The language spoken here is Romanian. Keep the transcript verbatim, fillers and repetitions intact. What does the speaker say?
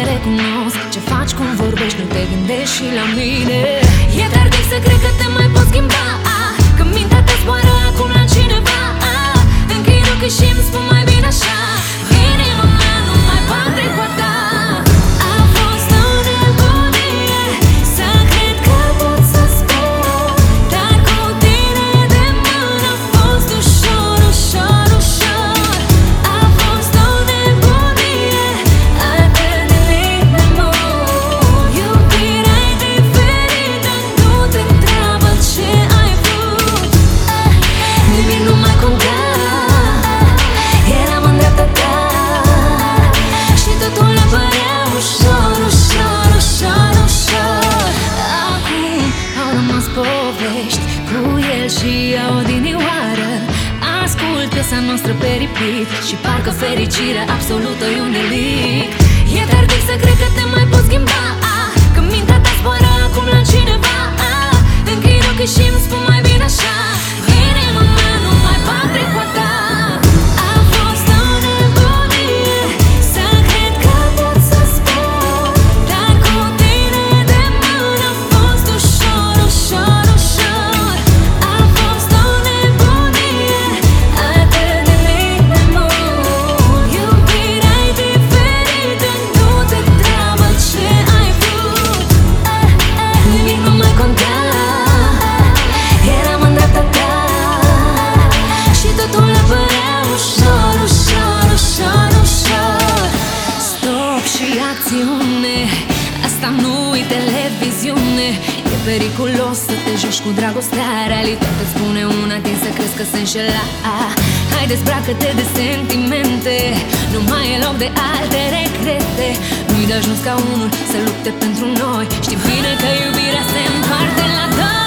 recunosc. Ce faci, cum vorbești, nu te gândești și la mine. E tardiv să cred că te mai poți schimba, că mintea ta zboară acum la cineva. Închid ochii și îmi spun mai bine așa. Inima mea nu mai bate cu a ta. A fost o nebunie să cred că pot să spun, dar cu tine de mână a fost ușor, ușor, ușor. A fost o nebunie atât de lină. Iubirea-i diferită, nu te întreabă ce ai vrut. Nimic nu mai conta, eram în dreapta ta și totul le părea ușor, ușor, ușor, ușor. Acum au rămas povești cu el și ea odinioară. Ascult piesa noastră pe repeat și parcă fericirea absolută e un delict. E tardiv să cred că te mai poți schimba, că mintea ta zboară acum la cineva. Închid ochii și îmi spun mai bine așa. Inima mea nu mai bate cu a ta. A fost o nebunie să cred că pot să spun, dar cu tine de mână a fost ușor, ușor, ușor. A fost o nebunie atât de lină. Iubirea-i diferită, nu te întreabă ce ai vrut. Nimic nu mai conta, eram în dreapta ta și totul le părea ușor, ușor, ușor, ușor. Stop și acțiune, asta nu-i televiziune. E periculos să te joci cu dragostea. Realitatea spune una din să crezi că se înșela. Hai, dezbracă-te de sentimente, nu mai e loc de alte regrete. Nu-i de ajuns ca unul să lupte pentru noi. Știi bine că iubirea se împarte la doi.